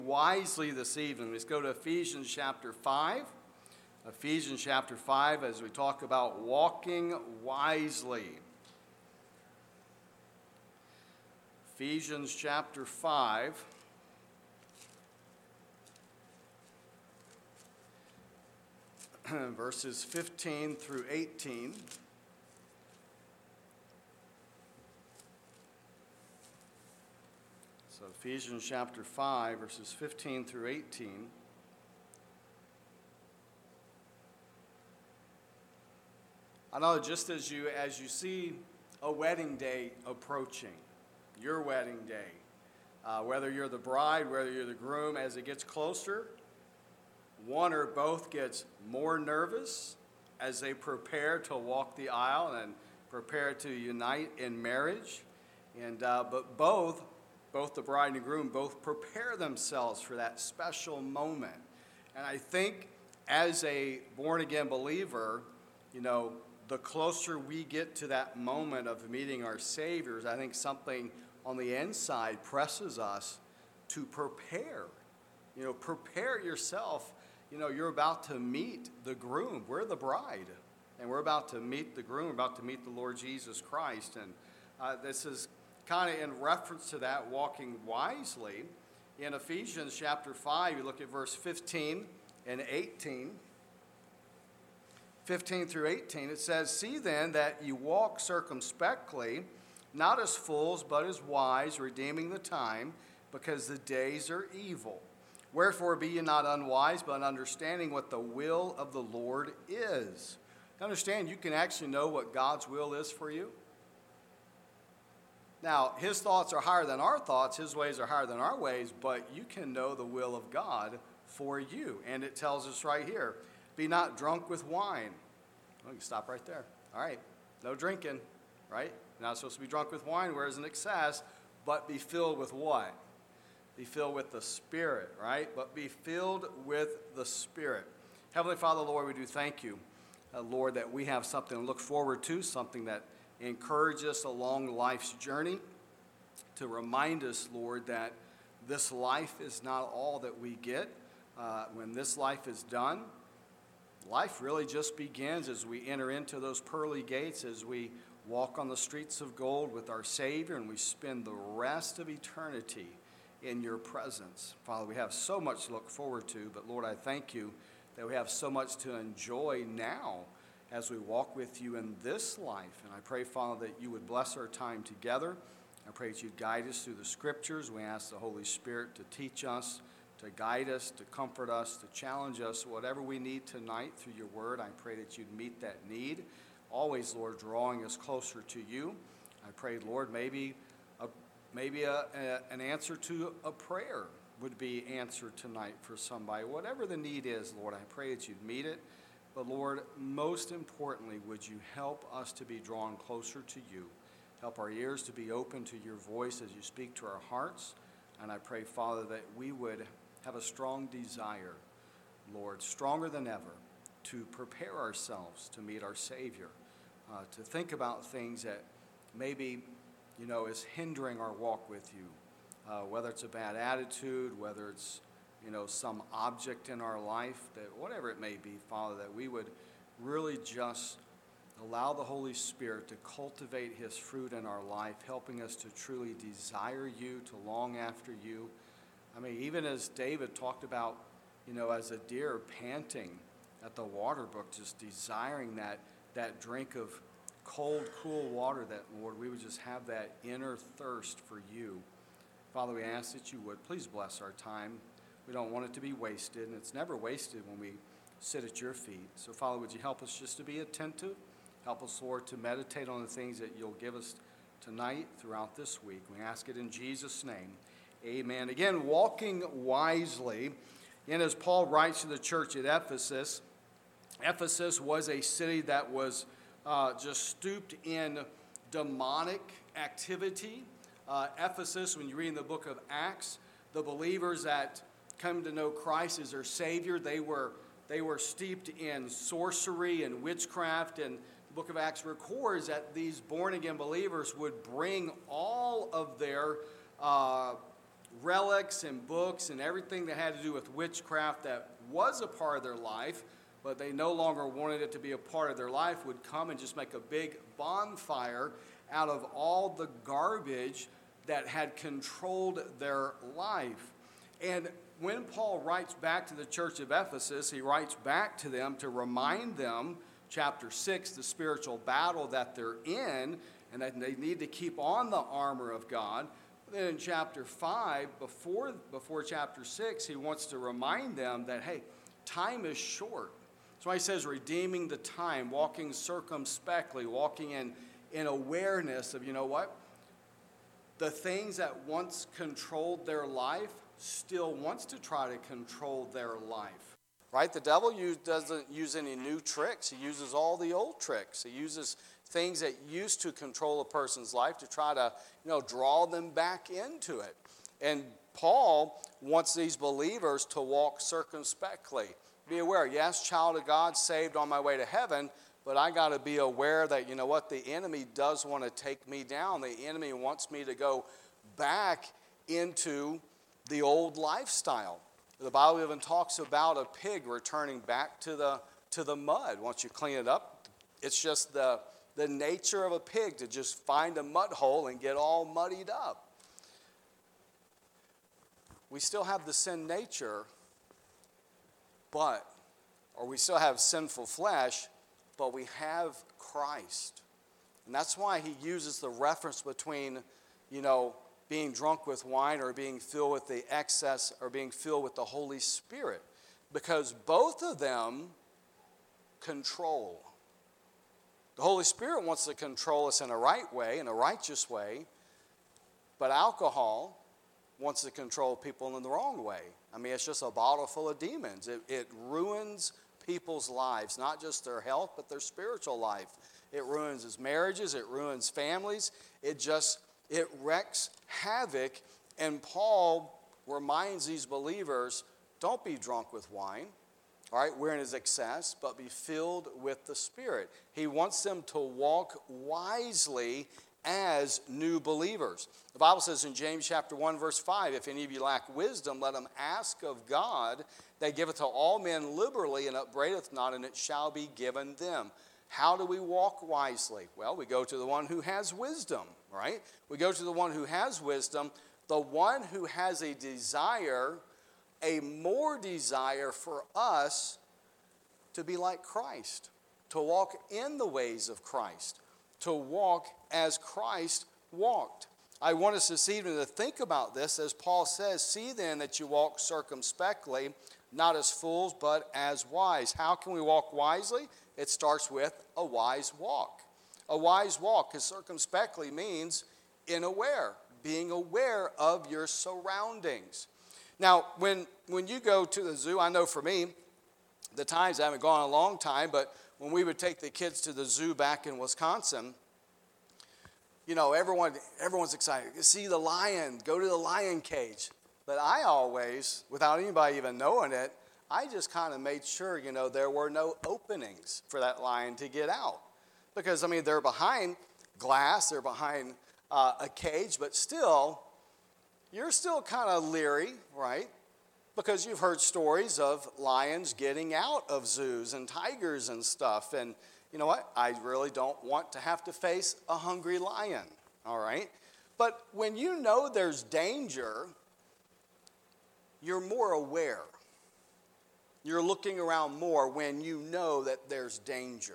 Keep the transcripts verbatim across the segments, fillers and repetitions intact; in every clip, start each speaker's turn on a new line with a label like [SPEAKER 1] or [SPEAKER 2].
[SPEAKER 1] Wisely this evening. Let's go to Ephesians chapter five. Ephesians chapter five as we talk about walking wisely. Ephesians chapter five. Verses fifteen through eighteen. So Ephesians chapter five, verses fifteen through eighteen. I know just as you as you see a wedding day approaching, your wedding day, uh, whether you're the bride, whether you're the groom, as it gets closer, one or both gets more nervous as they prepare to walk the aisle and prepare to unite in marriage. And uh, but both, both the bride and the groom, both prepare themselves for that special moment. And I think as a born-again believer, you know, the closer we get to that moment of meeting our Savior, I think something on the inside presses us to prepare. You know, prepare yourself. You know, you're about to meet the groom. We're the bride, and we're about to meet the groom. We're about to meet the Lord Jesus Christ. And uh, this is kind of in reference to that, walking wisely. In Ephesians chapter five, you look at verse fifteen and eighteen. fifteen through eighteen, it says, "See then that you walk circumspectly, not as fools, but as wise, redeeming the time, because the days are evil. Wherefore be ye not unwise, but understanding what the will of the Lord is." Understand, you can actually know what God's will is for you. Now, his thoughts are higher than our thoughts, his ways are higher than our ways, but you can know the will of God for you. And it tells us right here, be not drunk with wine. Well, you can stop right there. All right, no drinking, right? You're not supposed to be drunk with wine, whereas in excess, but be filled with what? Be filled with the Spirit, right? But be filled with the Spirit. Heavenly Father, Lord, we do thank you, uh, Lord, that we have something to look forward to, something that encourages us along life's journey, to remind us, Lord, that this life is not all that we get. Uh, when this life is done, life really just begins as we enter into those pearly gates, as we walk on the streets of gold with our Savior, and we spend the rest of eternity in your presence. Father, we have so much to look forward to, but Lord, I thank you that we have so much to enjoy now as we walk with you in this life. And I pray, Father, that you would bless our time together. I pray that you'd guide us through the scriptures. We ask the Holy Spirit to teach us, to guide us, to comfort us, to challenge us, whatever we need tonight through your word. I pray that you'd meet that need. Always, Lord, drawing us closer to you. I pray, Lord, maybe a, maybe a, a, an answer to a prayer would be answered tonight for somebody. Whatever the need is, Lord, I pray that you'd meet it. But Lord, most importantly, would you help us to be drawn closer to you? Help our ears to be open to your voice as you speak to our hearts. And I pray, Father, that we would have a strong desire, Lord, stronger than ever, to prepare ourselves to meet our Savior, uh, to think about things that maybe, you know, is hindering our walk with you, uh, whether it's a bad attitude, whether it's, you know, some object in our life, that whatever it may be, Father, that we would really just allow the Holy Spirit to cultivate his fruit in our life, helping us to truly desire you, to long after you. I mean, even as David talked about, you know, as a deer panting at the water brook, just desiring that, that drink of cold, cool water, that, Lord, we would just have that inner thirst for you. Father, we ask that you would. Please bless our time. We don't want it to be wasted, and it's never wasted when we sit at your feet. So, Father, would you help us just to be attentive? Help us, Lord, to meditate on the things that you'll give us tonight throughout this week. We ask it in Jesus' name. Amen. Again, walking wisely. And as Paul writes to the church at Ephesus, Ephesus was a city that was uh, just stooped in demonic activity. Uh, Ephesus, when you read in the book of Acts, the believers that come to know Christ as their Savior, they were they were steeped in sorcery and witchcraft, and the book of Acts records that these born-again believers would bring all of their uh, relics and books and everything that had to do with witchcraft that was a part of their life, but they no longer wanted it to be a part of their life, would come and just make a big bonfire out of all the garbage that had controlled their life. And when Paul writes back to the church of Ephesus, he writes back to them to remind them, chapter six, the spiritual battle that they're in, and that they need to keep on the armor of God. Then in chapter five, before, before chapter six, he wants to remind them that, hey, time is short. That's why he says redeeming the time, walking circumspectly, walking in, in awareness of, you know what? The things that once controlled their life still wants to try to control their life. Right? The devil use, doesn't use any new tricks. He uses all the old tricks. He uses things that used to control a person's life to try to, you know, draw them back into it. And Paul wants these believers to walk circumspectly. Be aware, yes, child of God, saved on my way to heaven, but I got to be aware that, you know what, the enemy does want to take me down. The enemy wants me to go back into the old lifestyle. The Bible even talks about a pig returning back to the to the mud. Once you clean it up, it's just the, the nature of a pig to just find a mud hole and get all muddied up. We still have the sin nature, but, or we still have sinful flesh, but we have Christ. And that's why he uses the reference between, you know, being drunk with wine or being filled with the excess or being filled with the Holy Spirit. Because both of them control. The Holy Spirit wants to control us in a right way, in a righteous way, but alcohol wants to control people in the wrong way. I mean, it's just a bottle full of demons. It, it ruins people's lives, not just their health, but their spiritual life. It ruins his marriages. It ruins families. It just, it wreaks havoc. And Paul reminds these believers, don't be drunk with wine, all right, wherein is excess, but be filled with the Spirit. He wants them to walk wisely as new believers. The Bible says in James chapter one, verse five, if any of you lack wisdom, let him ask of God, that giveth to all men liberally and upbraideth not, and it shall be given them. How do we walk wisely? Well, we go to the one who has wisdom, right? We go to the one who has wisdom, the one who has a desire, a more desire for us to be like Christ, to walk in the ways of Christ, to walk as Christ walked. I want us this evening to think about this, as Paul says, see then that you walk circumspectly, not as fools, but as wise. How can we walk wisely? It starts with a wise walk. A wise walk, because circumspectly means in aware, being aware of your surroundings. Now, when, when you go to the zoo, I know for me, the times I haven't gone in a long time, but when we would take the kids to the zoo back in Wisconsin, you know, everyone, everyone's excited. See the lion, go to the lion cage. But I always, without anybody even knowing it, I just kind of made sure, you know, there were no openings for that lion to get out. Because, I mean, they're behind glass, they're behind uh, a cage, but still, you're still kind of leery, right? Because you've heard stories of lions getting out of zoos and tigers and stuff. And you know what? I really don't want to have to face a hungry lion, all right? But when you know there's danger, you're more aware. You're looking around more when you know that there's danger.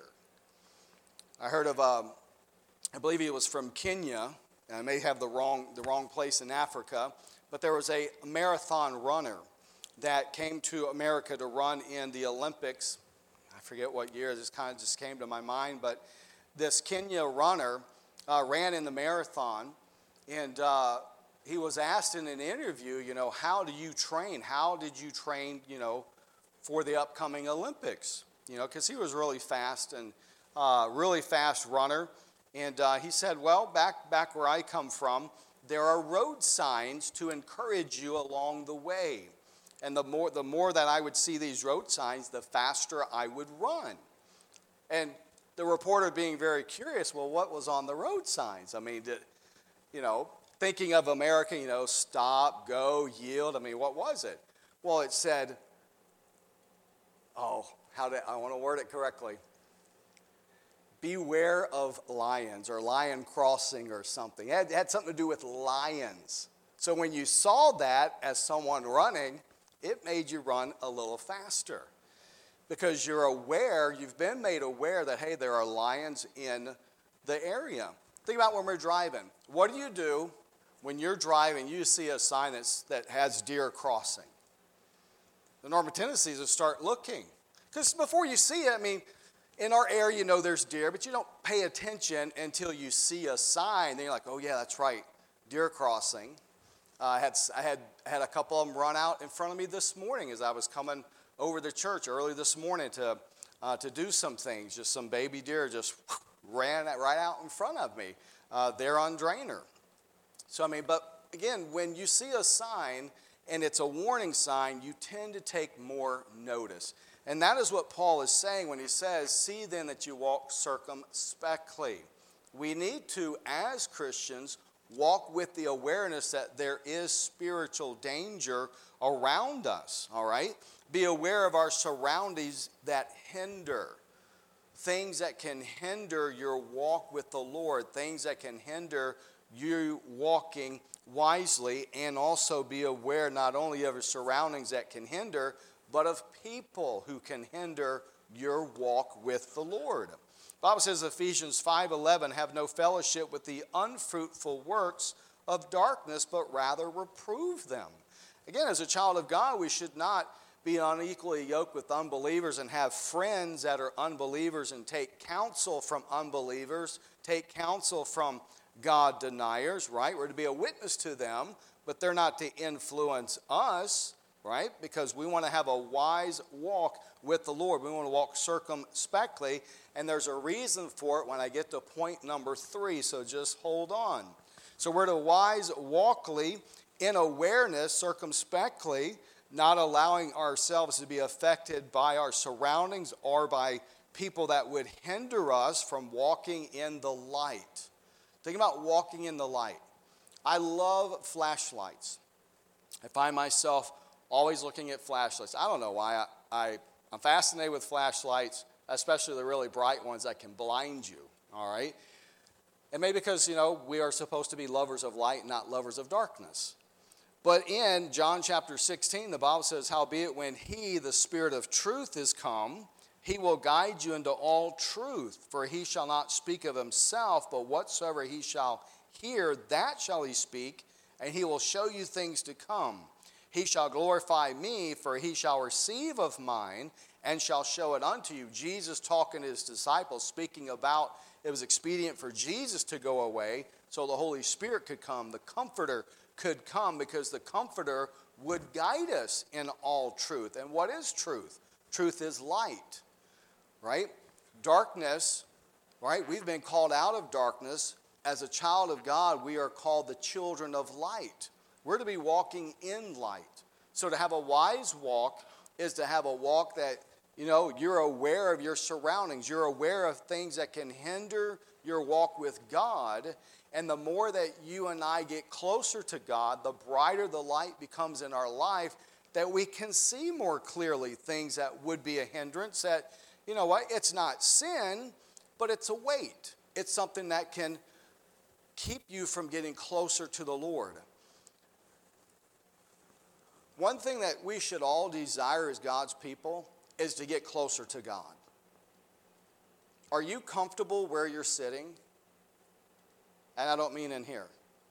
[SPEAKER 1] I heard of, um, I believe he was from Kenya, and I may have the wrong, the wrong place in Africa, but there was a marathon runner that came to America to run in the Olympics. I forget what year, this kind of just came to my mind, but this Kenya runner uh, ran in the marathon, and uh, he was asked in an interview, you know, how do you train? How did you train, you know, for the upcoming Olympics? You know, because he was really fast and uh, really fast runner. And uh, he said, well, back, back where I come from, there are road signs to encourage you along the way. And the more, the more that I would see these road signs, the faster I would run. And the reporter being very curious, well, what was on the road signs? I mean, did, you know, Thinking of America, you know, stop, go, yield. I mean, what was it? Well, it said, oh, how did I want to word it correctly? Beware of lions, or lion crossing or something. It had, it had something to do with lions. So when you saw that as someone running, it made you run a little faster. Because you're aware, you've been made aware that, hey, there are lions in the area. Think about when we're driving. What do you do when you're driving, you see a sign that's, that has deer crossing? The normal tendency is to start looking. Because before you see it, I mean, in our area, you know there's deer, but you don't pay attention until you see a sign. Then you're like, oh, yeah, that's right, deer crossing. Uh, I had I had had a couple of them run out in front of me this morning as I was coming over to church early this morning to uh, to do some things. Just some baby deer just ran right out in front of me. Uh, they're on Drainer. So, I mean, but again, when you see a sign and it's a warning sign, you tend to take more notice. And that is what Paul is saying when he says, see then that you walk circumspectly. We need to, as Christians, walk with the awareness that there is spiritual danger around us, all right? Be aware of our surroundings that hinder. Things that can hinder your walk with the Lord, things that can hinder you walking wisely, and also be aware not only of your surroundings that can hinder, but of people who can hinder your walk with the Lord. The Bible says, Ephesians five eleven, have no fellowship with the unfruitful works of darkness, but rather reprove them. Again, as a child of God, we should not be unequally yoked with unbelievers and have friends that are unbelievers and take counsel from unbelievers, take counsel from God deniers, right? We're to be a witness to them, but they're not to influence us, right? Because we want to have a wise walk with the Lord. We want to walk circumspectly, and there's a reason for it when I get to point number three, so just hold on. So we're to wise walkly, in awareness, circumspectly, not allowing ourselves to be affected by our surroundings or by people that would hinder us from walking in the light. Think about walking in the light. I love flashlights. I find myself always looking at flashlights. I don't know why. I, I, I'm fascinated with flashlights, especially the really bright ones that can blind you, all right? And maybe because, you know, we are supposed to be lovers of light, not lovers of darkness. But in John chapter sixteen, the Bible says, howbeit when he, the Spirit of truth, is come, he will guide you into all truth. For he shall not speak of himself, but whatsoever he shall hear, that shall he speak, and he will show you things to come. He shall glorify me, for he shall receive of mine, and shall show it unto you. Jesus talking to his disciples, speaking about it was expedient for Jesus to go away, so the Holy Spirit could come, the Comforter could come, because the Comforter would guide us in all truth. And what is truth? Truth is light, right? Darkness, right? We've been called out of darkness. As a child of God, we are called the children of light. We're to be walking in light. So to have a wise walk is to have a walk that, you know, you're aware of your surroundings. You're aware of things that can hinder your walk with God. And the more that you and I get closer to God, the brighter the light becomes in our life, that we can see more clearly things that would be a hindrance. That, you know what, it's not sin, but it's a weight. It's something that can keep you from getting closer to the Lord. One thing that we should all desire as God's people is to get closer to God. Are you comfortable where you're sitting? And I don't mean in here.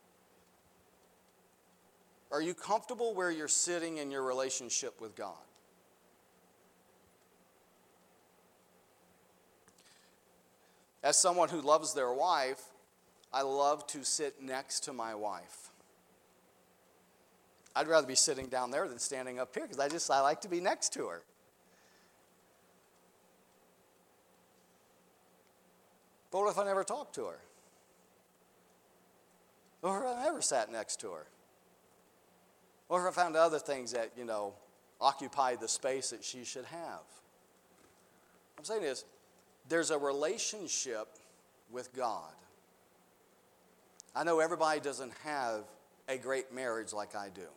[SPEAKER 1] Are you comfortable where you're sitting in your relationship with God? As someone who loves their wife, I love to sit next to my wife. I'd rather be sitting down there than standing up here because I just I like to be next to her. But what if I never talked to her? Or if I never sat next to her? Or if I found other things that, you know, occupied the space that she should have? What I'm saying is, there's a relationship with God. I know everybody doesn't have a great marriage like I do.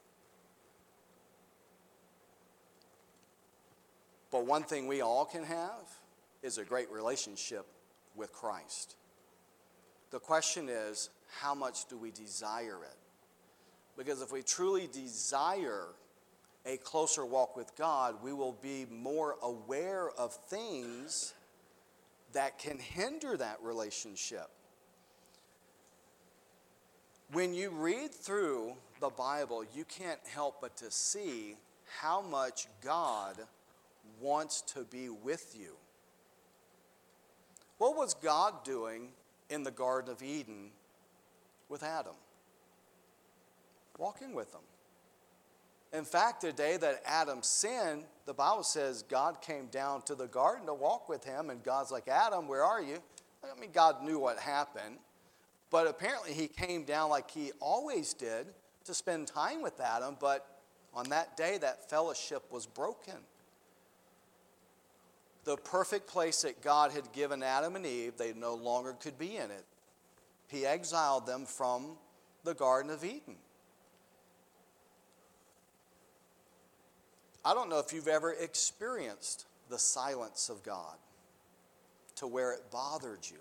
[SPEAKER 1] But one thing we all can have is a great relationship with Christ. The question is, how much do we desire it? Because if we truly desire a closer walk with God, we will be more aware of things that can hinder that relationship. When you read through the Bible, you can't help but to see how much God wants to be with you. What was God doing in the Garden of Eden with Adam? Walking with him. In fact, the day that Adam sinned, the Bible says God came down to the garden to walk with him, and God's like, Adam, where are you? I mean, God knew what happened, but apparently he came down like he always did to spend time with Adam, but on that day, that fellowship was broken. The perfect place that God had given Adam and Eve, they no longer could be in it. He exiled them from the Garden of Eden. I don't know if you've ever experienced the silence of God to where it bothered you.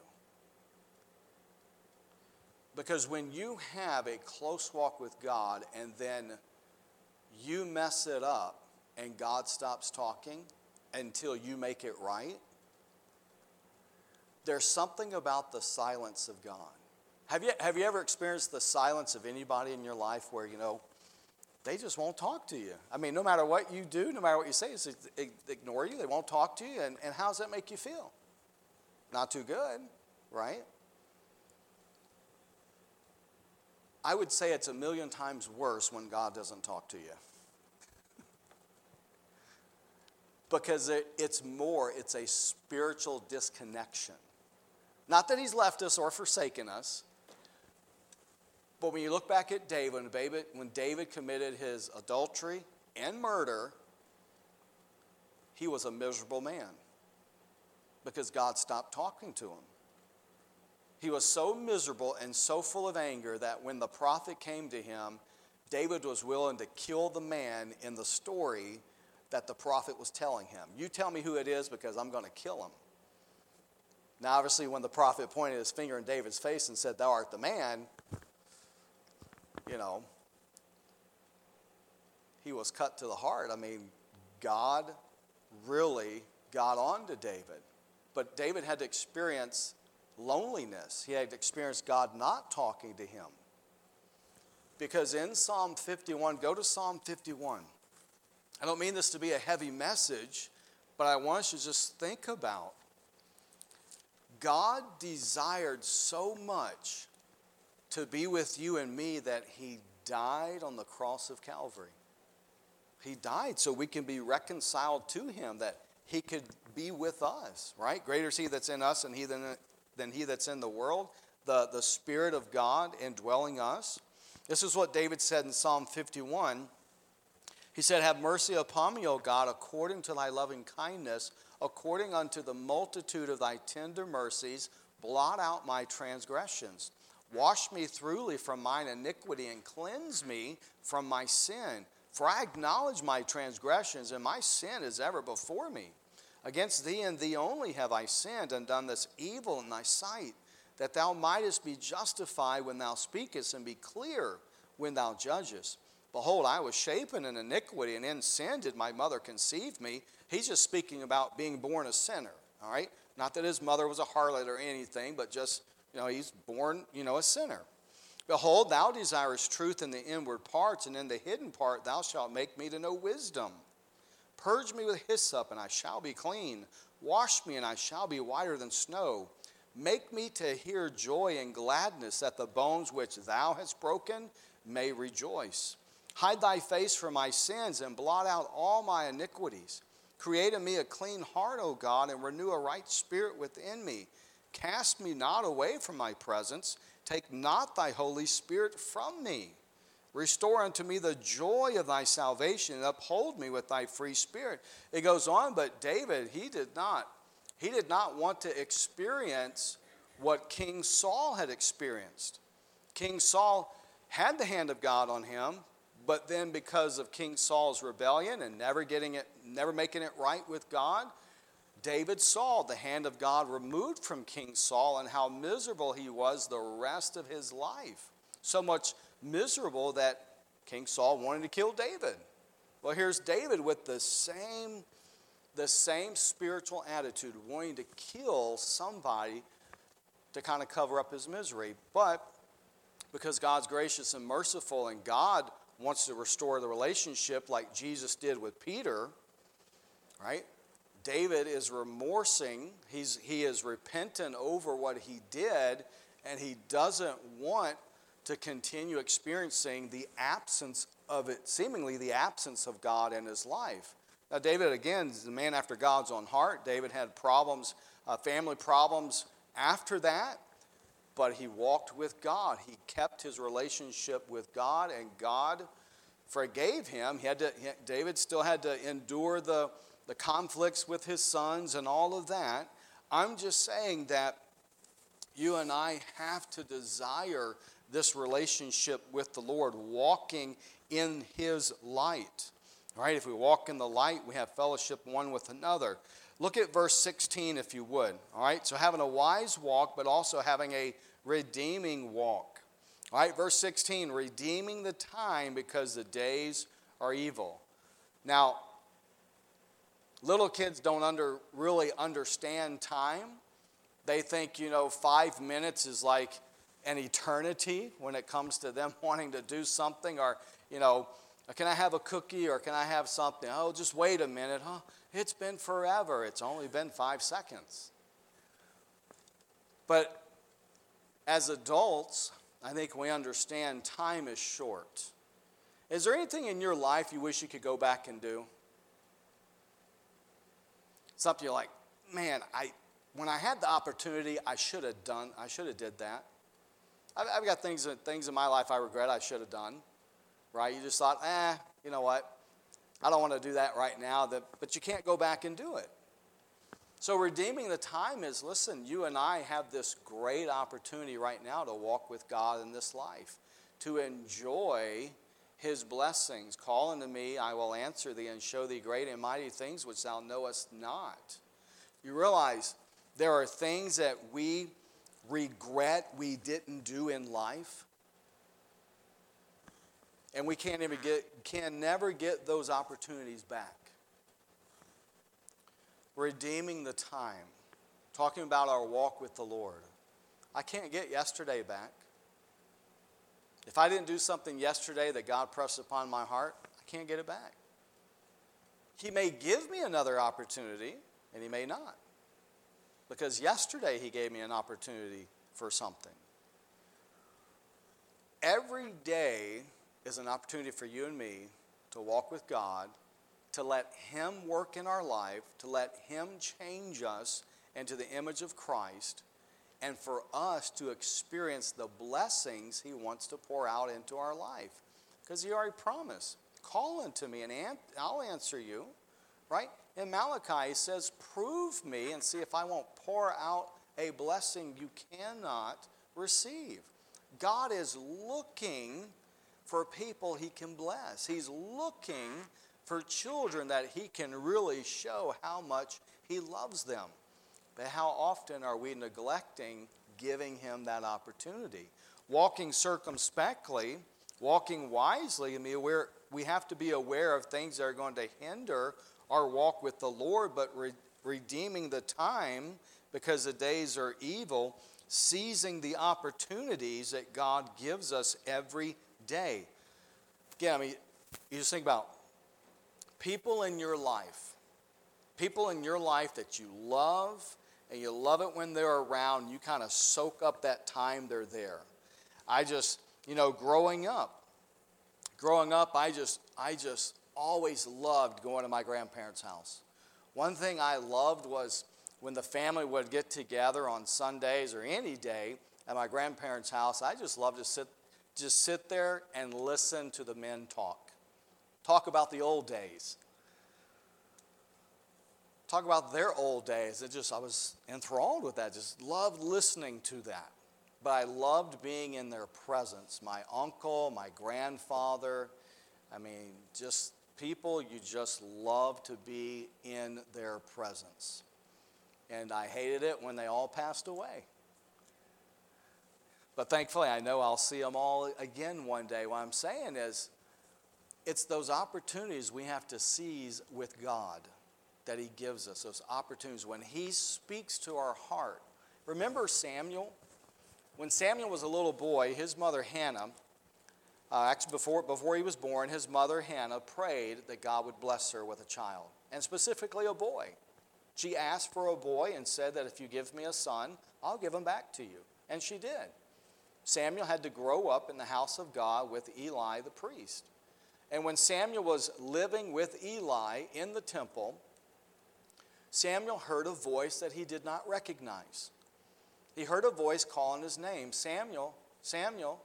[SPEAKER 1] Because when you have a close walk with God and then you mess it up and God stops talking until you make it right, there's something about the silence of God. Have you, have you ever experienced the silence of anybody in your life where, you know, they just won't talk to you? I mean, no matter what you do, no matter what you say, it's ignore you. They won't talk to you. And, and how does that make you feel? Not too good, right? I would say it's a million times worse when God doesn't talk to you. Because it, it's more, it's a spiritual disconnection. Not that he's left us or forsaken us. But when you look back at David, when David, when David committed his adultery and murder, he was a miserable man because God stopped talking to him. He was so miserable and so full of anger that when the prophet came to him, David was willing to kill the man in the story that the prophet was telling him. You tell me who it is because I'm going to kill him. Now, obviously, when the prophet pointed his finger in David's face and said, "Thou art the man," you know, he was cut to the heart. I mean, God really got on to David. But David had to experience loneliness. He had to experience God not talking to him. Because in Psalm fifty-one, go to Psalm fifty-one. I don't mean this to be a heavy message, but I want you to just think about God desired so much to be with you and me that he died on the cross of Calvary. He died so we can be reconciled to him, that he could be with us, right? Greater is he that's in us than he, than, than he that's in the world. The, the Spirit of God indwelling us. This is what David said in Psalm fifty-one. He said, "Have mercy upon me, O God, according to thy loving kindness, according unto the multitude of thy tender mercies, blot out my transgressions. Wash me thoroughly from mine iniquity and cleanse me from my sin. For I acknowledge my transgressions, and my sin is ever before me. Against thee and thee only have I sinned and done this evil in thy sight, that thou mightest be justified when thou speakest and be clear when thou judgest. Behold, I was shapen in iniquity, and in sin did my mother conceive me." He's just speaking about being born a sinner, all right? Not that his mother was a harlot or anything, but just, you know, he's born, you know, a sinner. "Behold, thou desirest truth in the inward parts, and in the hidden part thou shalt make me to know wisdom. Purge me with hyssop, and I shall be clean. Wash me, and I shall be whiter than snow. Make me to hear joy and gladness, that the bones which thou hast broken may rejoice. Hide thy face from my sins, and blot out all my iniquities. Create in me a clean heart, O God, and renew a right spirit within me. Cast me not away from thy presence. Take not thy Holy Spirit from me. Restore unto me the joy of thy salvation, and uphold me with thy free spirit." It goes on, but David, he did not. He did not want to experience what King Saul had experienced. King Saul had the hand of God on him, but then because of King Saul's rebellion and never getting it, never making it right with God, David saw the hand of God removed from King Saul and how miserable he was the rest of his life. So much miserable that King Saul wanted to kill David. Well, here's David with the same, the same spiritual attitude, wanting to kill somebody to kind of cover up his misery. But because God's gracious and merciful and God wants to restore the relationship like Jesus did with Peter, right? David is remorsing, he's, he is repentant over what he did, and he doesn't want to continue experiencing the absence of it, seemingly the absence of God in his life. Now, David, again, is a man after God's own heart. David had problems, uh, family problems after that, but he walked with God. He kept his relationship with God, and God forgave him. He had to, he, David still had to endure the the conflicts with his sons and all of that. I'm just saying that you and I have to desire this relationship with the Lord, walking in his light. All right, if we walk in the light, we have fellowship one with another. Look at verse sixteen if you would. All right, so having a wise walk, but also having a redeeming walk. All right, verse sixteen, redeeming the time because the days are evil. Now, little kids don't under, really understand time. They think, you know, five minutes is like an eternity when it comes to them wanting to do something. Or, you know, can I have a cookie or can I have something? Oh, just wait a minute. Huh? It's been forever. It's only been five seconds. But as adults, I think we understand time is short. Is there anything in your life you wish you could go back and do? Something you're like, man, I when I had the opportunity, I should have done, I should have did that. I've, I've got things, things in my life I regret I should have done, right? You just thought, eh, you know what? I don't want to do that right now, that, but you can't go back and do it. So redeeming the time is, listen, you and I have this great opportunity right now to walk with God in this life, to enjoy his blessings. Call unto me, I will answer thee, and show thee great and mighty things which thou knowest not. You realize there are things that we regret we didn't do in life, and we can't even get, can never get those opportunities back. Redeeming the time, talking about our walk with the Lord. I can't get yesterday back. If I didn't do something yesterday that God pressed upon my heart, I can't get it back. He may give me another opportunity, and he may not. Because yesterday he gave me an opportunity for something. Every day is an opportunity for you and me to walk with God, to let him work in our life, to let him change us into the image of Christ, and for us to experience the blessings he wants to pour out into our life. Because he already promised, call unto me and I'll answer you, right? In Malachi, he says, prove me and see if I won't pour out a blessing you cannot receive. God is looking for people he can bless. He's looking for children that he can really show how much he loves them. But how often are we neglecting giving him that opportunity? Walking circumspectly, walking wisely, I mean, we're, we have to be aware of things that are going to hinder our walk with the Lord, but re- redeeming the time because the days are evil, seizing the opportunities that God gives us every day. Again, I mean, you just think about people in your life, people in your life that you love, and you love it when they're around. You kind of soak up that time they're there. I just, you know, growing up, growing up, I just, I just always loved going to my grandparents' house. One thing I loved was when the family would get together on Sundays or any day at my grandparents' house. I just loved to sit, just sit there and listen to the men talk, talk about the old days. Talk about their old days. It just, I was enthralled with that. Just loved listening to that.
[SPEAKER 2] but I loved being in their presence. My uncle, my grandfather, I mean, just people you just love to be in their presence. And I hated it when they all passed away. But thankfully, I know I'll see them all again one day. What I'm saying is, it's those opportunities we have to seize with God that he gives us, those opportunities when he speaks to our heart. Remember Samuel? When Samuel was a little boy, his mother Hannah, uh, actually before, before he was born, his mother Hannah prayed that God would bless her with a child, and specifically a boy. She asked for a boy and said that if you give me a son, I'll give him back to you. And she did. Samuel had to grow up in the house of God with Eli the priest. And when Samuel was living with Eli in the temple, Samuel heard a voice that he did not recognize. He heard a voice calling his name, Samuel, Samuel.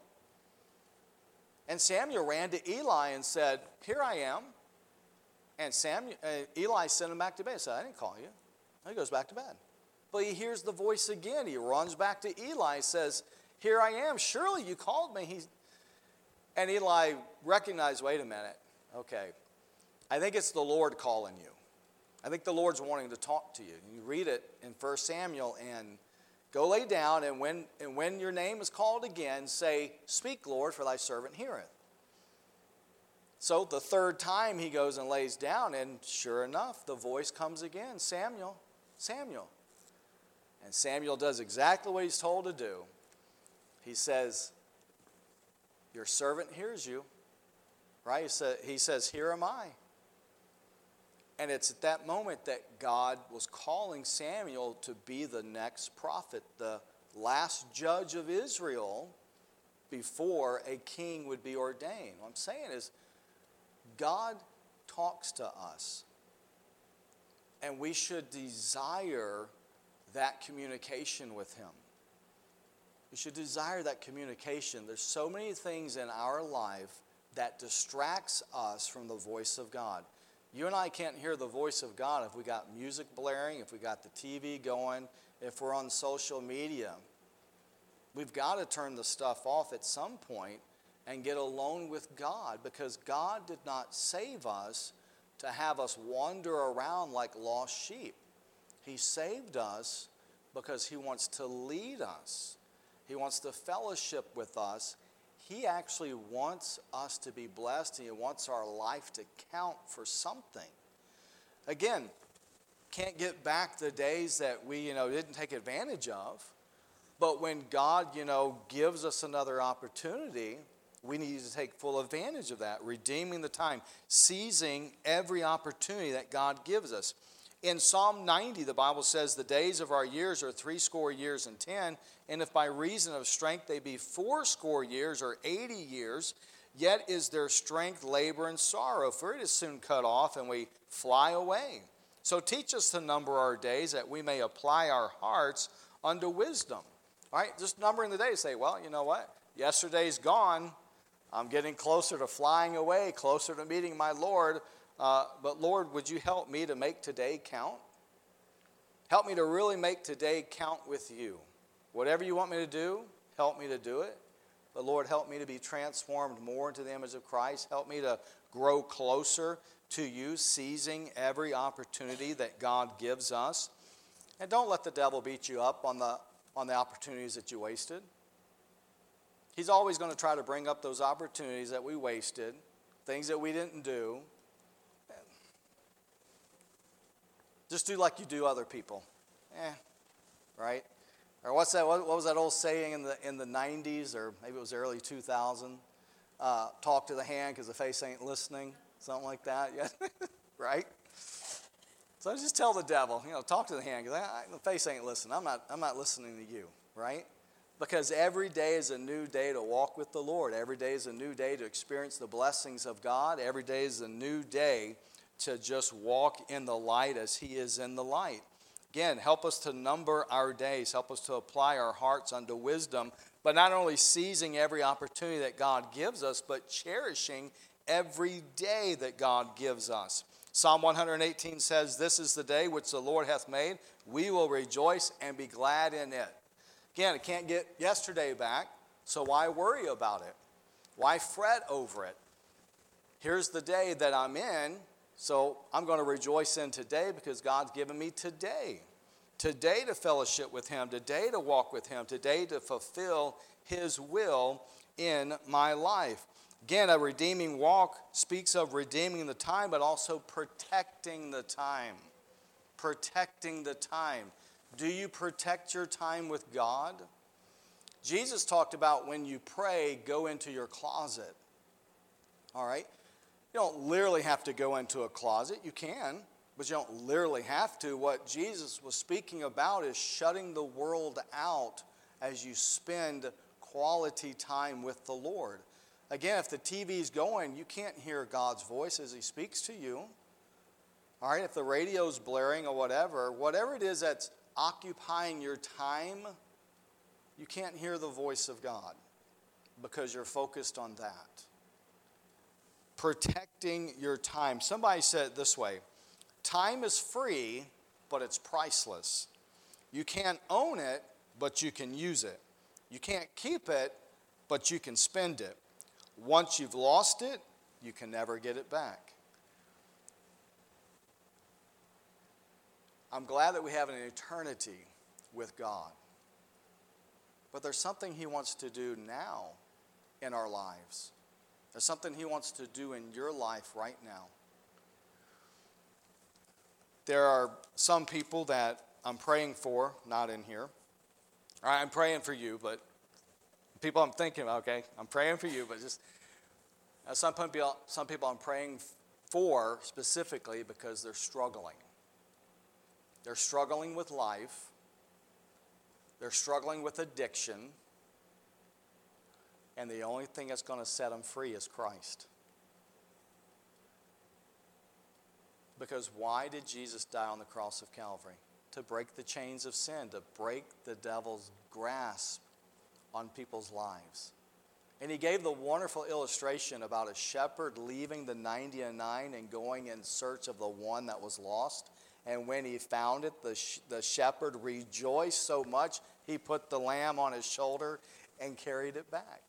[SPEAKER 2] And Samuel ran to Eli and said, here I am. And Samuel, uh, Eli sent him back to bed. He said, I didn't call you. And he goes back to bed. But he hears the voice again. He runs back to Eli and says, here I am. Surely you called me. He's... And Eli recognized, wait a minute. Okay, I think it's the Lord calling you. I think the Lord's wanting to talk to you. You read it in First Samuel and go lay down, and when, and when your name is called again, say, speak, Lord, for thy servant heareth. So the third time he goes and lays down, and sure enough, the voice comes again, Samuel, Samuel. And Samuel does exactly what he's told to do. He says, your servant hears you, right? He, sa- he says, here am I. And it's at that moment that God was calling Samuel to be the next prophet, the last judge of Israel before a king would be ordained. What I'm saying is, God talks to us, and we should desire that communication with him. We should desire that communication. There's so many things in our life that distracts us from the voice of God. You and I can't hear the voice of God if we got music blaring, if we got the T V going, if we're on social media. We've got to turn the stuff off at some point and get alone with God, because God did not save us to have us wander around like lost sheep. He saved us because he wants to lead us. He wants to fellowship with us. He actually wants us to be blessed. He wants our life to count for something. Again, can't get back the days that we, you know, didn't take advantage of. But when God, you know, gives us another opportunity, we need to take full advantage of that, redeeming the time, seizing every opportunity that God gives us. In Psalm ninety, the Bible says, the days of our years are threescore years and ten, and if by reason of strength they be fourscore years or eighty years, yet is their strength labor and sorrow, for it is soon cut off, and we fly away. So teach us to number our days, that we may apply our hearts unto wisdom. All right, just numbering the days, say, well, you know what? Yesterday's gone. I'm getting closer to flying away, closer to meeting my Lord. Uh, but Lord, would you help me to make today count? Help me to really make today count with you. Whatever you want me to do, help me to do it. But Lord, help me to be transformed more into the image of Christ. Help me to grow closer to you, seizing every opportunity that God gives us. And don't let the devil beat you up on the, on the opportunities that you wasted. He's always going to try to bring up those opportunities that we wasted, things that we didn't do. Just do like you do other people. Eh, right? Or what's that? What, what was that old saying in the in the nineties, or maybe it was early two thousand? Uh, talk to the hand because the face ain't listening. Something like that. Yeah, right? So just tell the devil, you know, talk to the hand because the face ain't listening. I'm not. I'm not listening to you, right? Because every day is a new day to walk with the Lord. Every day is a new day to experience the blessings of God. Every day is a new day to just walk in the light as he is in the light. Again, help us to number our days. Help us to apply our hearts unto wisdom, but not only seizing every opportunity that God gives us, but cherishing every day that God gives us. Psalm one eighteen says, this is the day which the Lord hath made. We will rejoice and be glad in it. Again, I can't get yesterday back, so why worry about it? Why fret over it? Here's the day that I'm in, so I'm going to rejoice in today because God's given me today. Today to fellowship with Him, today to walk with Him, today to fulfill His will in my life. Again, a redeeming walk speaks of redeeming the time, but also protecting the time. Protecting the time. Do you protect your time with God? Jesus talked about when you pray, go into your closet. All right? You don't literally have to go into a closet. You can, but you don't literally have to. What Jesus was speaking about is shutting the world out as you spend quality time with the Lord. Again, if the T V's going, you can't hear God's voice as He speaks to you. All right, if the radio's blaring or whatever, whatever it is that's occupying your time, you can't hear the voice of God because you're focused on that. Protecting your time. Somebody said it this way, time is free, but it's priceless. You can't own it, but you can use it. You can't keep it, but you can spend it. Once you've lost it, you can never get it back. I'm glad that we have an eternity with God. But there's something He wants to do now in our lives. There's something He wants to do in your life right now. There are some people that I'm praying for, not in here. All right, I'm praying for you, but people I'm thinking about, okay, I'm praying for you, but just uh, some people, some people I'm praying for specifically because they're struggling. They're struggling with life. They're struggling with addiction. And the only thing that's going to set them free is Christ. Because why did Jesus die on the cross of Calvary? To break the chains of sin, to break the devil's grasp on people's lives. And He gave the wonderful illustration about a shepherd leaving the ninety-nine and going in search of the one that was lost. And when he found it, the, sh- the shepherd rejoiced so much, he put the lamb on his shoulder and carried it back.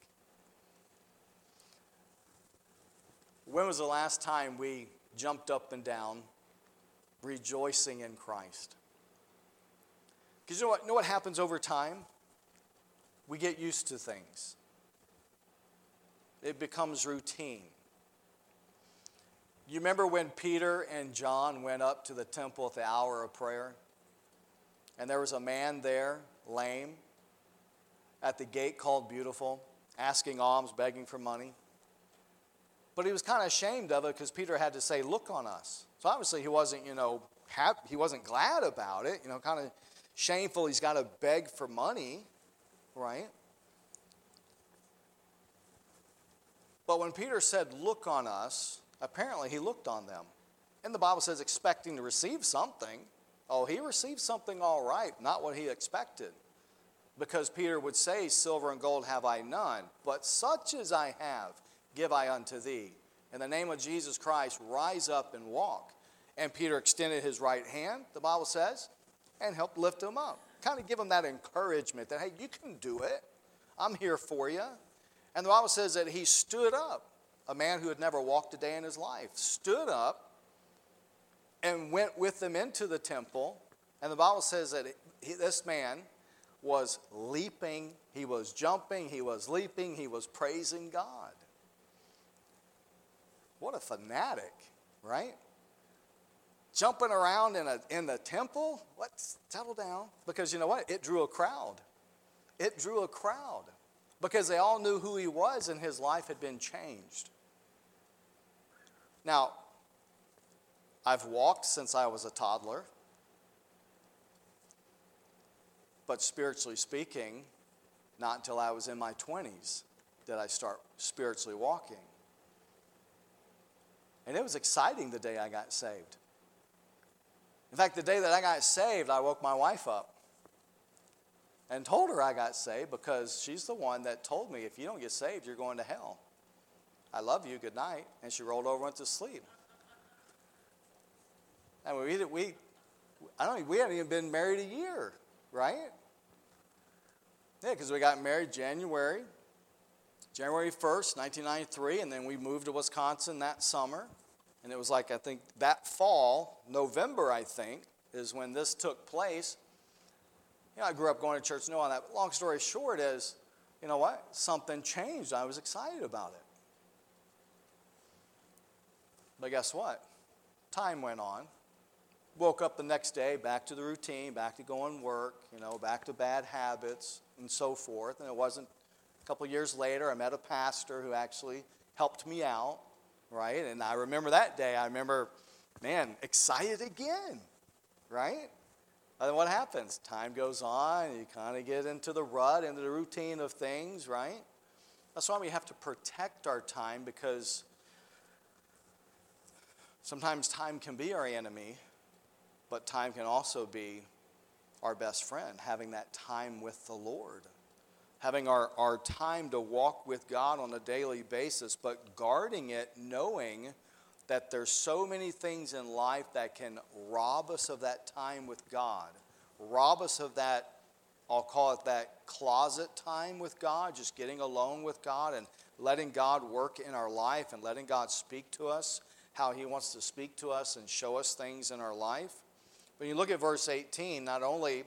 [SPEAKER 2] When was the last time we jumped up and down rejoicing in Christ? Because you know what, you know what happens over time? We get used to things. It becomes routine. You remember when Peter and John went up to the temple at the hour of prayer? And there was a man there, lame, at the gate called Beautiful, asking alms, begging for money. But he was kind of ashamed of it because Peter had to say, look on us. So obviously he wasn't, you know, happy, he wasn't glad about it, you know, kind of shameful. He's got to beg for money, right? But when Peter said, look on us, apparently he looked on them. And the Bible says expecting to receive something. Oh, he received something all right, not what he expected. Because Peter would say, silver and gold have I none, but such as I have, give I unto thee. In the name of Jesus Christ, rise up and walk. And Peter extended his right hand, the Bible says, and helped lift him up. Kind of give him that encouragement that, hey, you can do it. I'm here for you. And the Bible says that he stood up. A man who had never walked a day in his life stood up and went with them into the temple. And the Bible says that he, this man was leaping, he was jumping, he was leaping, he was praising God. What a fanatic, right? Jumping around in, a, in the temple? What? Settle down. Because you know what? It drew a crowd. It drew a crowd. Because they all knew who he was and his life had been changed. Now, I've walked since I was a toddler. But spiritually speaking, not until I was in my twenties did I start spiritually walking. And it was exciting the day I got saved. In fact, the day that I got saved, I woke my wife up and told her I got saved because she's the one that told me, if you don't get saved, you're going to hell. I love you, good night. And she rolled over and went to sleep. And we, we I don't we hadn't even been married a year, right? Yeah, because we got married January, January first, nineteen ninety-three, and then we moved to Wisconsin that summer. And it was like, I think, that fall, November, I think, is when this took place. You know, I grew up going to church knowing that. But long story short is, you know what? Something changed. I was excited about it. But guess what? Time went on. Woke up the next day, back to the routine, back to going to work, you know, back to bad habits and so forth. And it wasn't a couple years later, I met a pastor who actually helped me out, right? And I remember that day, I remember, man, excited again, right? And then what happens? Time goes on, you kind of get into the rut, into the routine of things, right? That's why we have to protect our time, because sometimes time can be our enemy, but time can also be our best friend, having that time with the Lord. Having our, our time to walk with God on a daily basis, but guarding it, knowing that there's so many things in life that can rob us of that time with God. Rob us of that, I'll call it that closet time with God, just getting alone with God and letting God work in our life and letting God speak to us how He wants to speak to us and show us things in our life. When you look at verse eighteen, not only,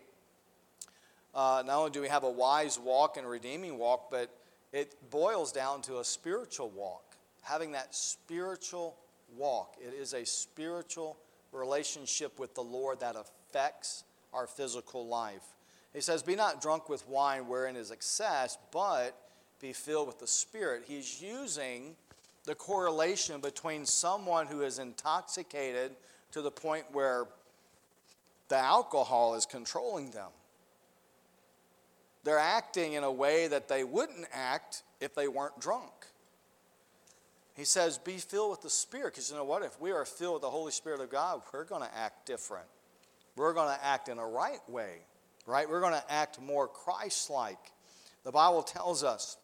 [SPEAKER 2] uh, not only do we have a wise walk and a redeeming walk, but it boils down to a spiritual walk. Having that spiritual walk. It is a spiritual relationship with the Lord that affects our physical life. He says, be not drunk with wine wherein is excess, but be filled with the Spirit. He's using the correlation between someone who is intoxicated to the point where the alcohol is controlling them. They're acting in a way that they wouldn't act if they weren't drunk. He says, be filled with the Spirit, because you know what? If we are filled with the Holy Spirit of God, we're going to act different. We're going to act in a right way, right? We're going to act more Christ-like. The Bible tells us,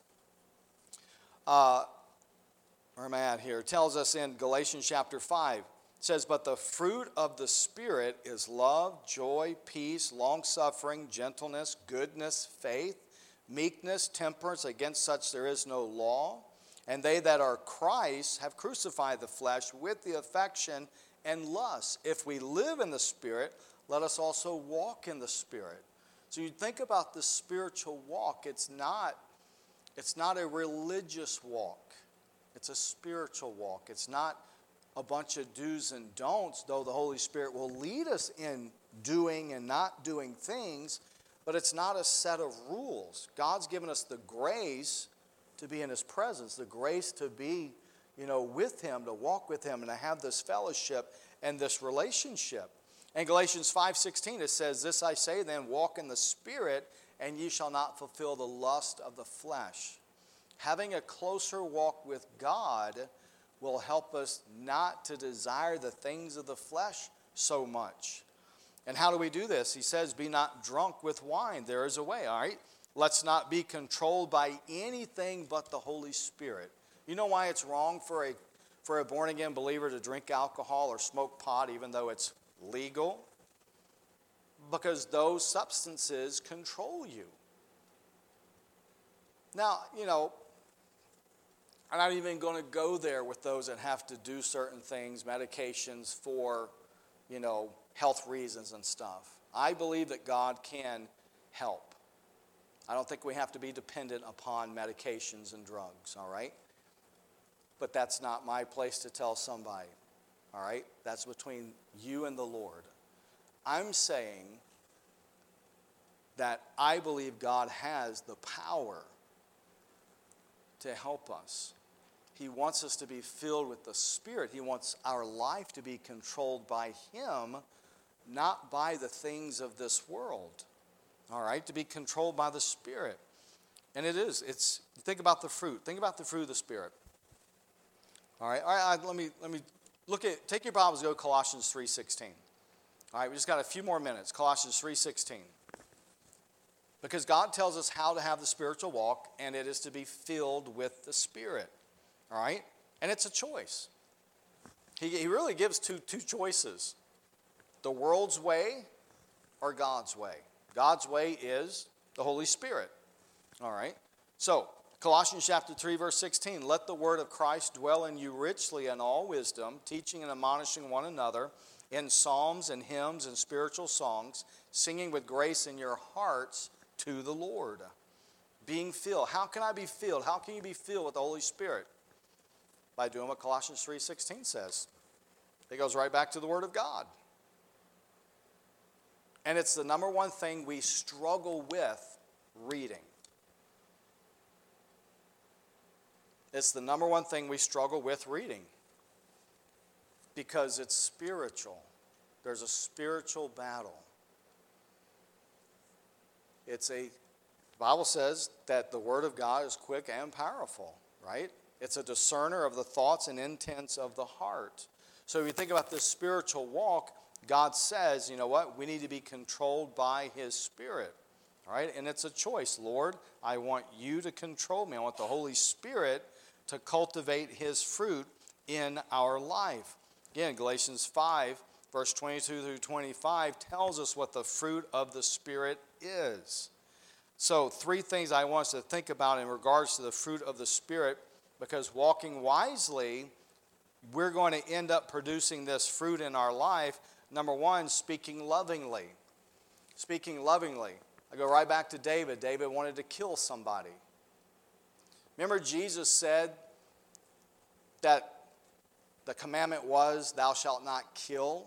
[SPEAKER 2] uh, where am I at here? It tells us in Galatians chapter five, it says, but the fruit of the Spirit is love, joy, peace, long-suffering, gentleness, goodness, faith, meekness, temperance. Against such there is no law. And they that are Christ have crucified the flesh with the affection and lust. If we live in the Spirit, let us also walk in the Spirit. So you think about the spiritual walk. It's not, it's not a religious walk. It's a spiritual walk. It's not a bunch of do's and don'ts, though the Holy Spirit will lead us in doing and not doing things, but it's not a set of rules. God's given us the grace to be in His presence, the grace to be, you know, with Him, to walk with Him, and to have this fellowship and this relationship. In Galatians five sixteen, it says, this I say then, walk in the Spirit, and ye shall not fulfill the lust of the flesh. Having a closer walk with God will help us not to desire the things of the flesh so much. And how do we do this? He says, be not drunk with wine. There is a way, all right? Let's not be controlled by anything but the Holy Spirit. You know why it's wrong for a, for a born-again believer to drink alcohol or smoke pot even though it's legal? Because those substances control you. Now, you know, I'm not even going to go there with those that have to do certain things, medications for, you know, health reasons and stuff. I believe that God can help. I don't think we have to be dependent upon medications and drugs, all right? But that's not my place to tell somebody, all right? That's between you and the Lord. I'm saying that I believe God has the power to help us. He wants us to be filled with the Spirit. He wants our life to be controlled by Him, not by the things of this world. All right, to be controlled by the Spirit. And it is. It's think about the fruit. Think about the fruit of the Spirit. All right, all right, let me let me look at take your Bibles, go to Colossians three sixteen. All right, we just got a few more minutes. Colossians three sixteen. Because God tells us how to have the spiritual walk, and it is to be filled with the Spirit. All right? And it's a choice. He, he really gives two, two choices. The world's way or God's way. God's way is the Holy Spirit. All right. So, Colossians chapter three, verse sixteen, let the word of Christ dwell in you richly in all wisdom, teaching and admonishing one another in psalms and hymns and spiritual songs, singing with grace in your hearts to the Lord. Being filled. How can I be filled? How can you be filled with the Holy Spirit? By doing what Colossians three sixteen says. It goes right back to the Word of God. And it's the number one thing we struggle with reading. It's the number one thing we struggle with reading. Because it's spiritual. There's a spiritual battle. It's a, the Bible says that the Word of God is quick and powerful, right? It's a discerner of the thoughts and intents of the heart. So if you think about this spiritual walk, God says, you know what? We need to be controlled by His Spirit, all right? And it's a choice. Lord, I want you to control me. I want the Holy Spirit to cultivate His fruit in our life. Again, Galatians five, verse twenty-two through twenty-five tells us what the fruit of the Spirit is. So three things I want us to think about in regards to the fruit of the Spirit, because walking wisely, we're going to end up producing this fruit in our life. Number one, speaking lovingly. Speaking lovingly. I go right back to David. David wanted to kill somebody. Remember, Jesus said that the commandment was, thou shalt not kill.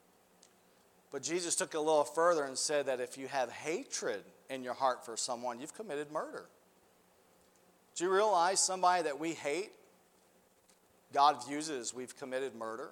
[SPEAKER 2] But Jesus took it a little further and said that if you have hatred in your heart for someone, you've committed murder. Do you realize somebody that we hate, God views it as we've committed murder?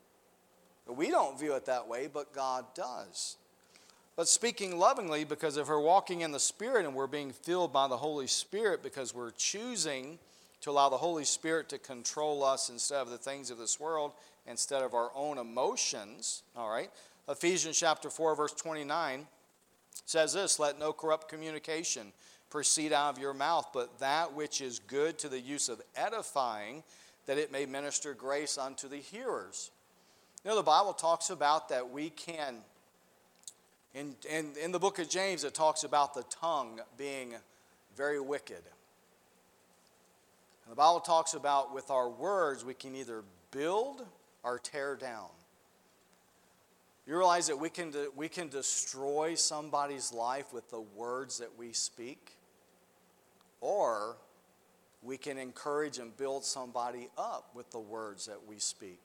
[SPEAKER 2] We don't view it that way, but God does. But speaking lovingly, because if we're walking in the Spirit and we're being filled by the Holy Spirit because we're choosing to allow the Holy Spirit to control us instead of the things of this world, instead of our own emotions, all right? Ephesians chapter four, verse twenty-nine says this, let no corrupt communication proceed out of your mouth, but that which is good to the use of edifying, that it may minister grace unto the hearers. You know, the Bible talks about that we can, in, in, in the book of James, it talks about the tongue being very wicked. And the Bible talks about with our words, we can either build or tear down. You realize that we can, we can destroy somebody's life with the words that we speak, or we can encourage and build somebody up with the words that we speak.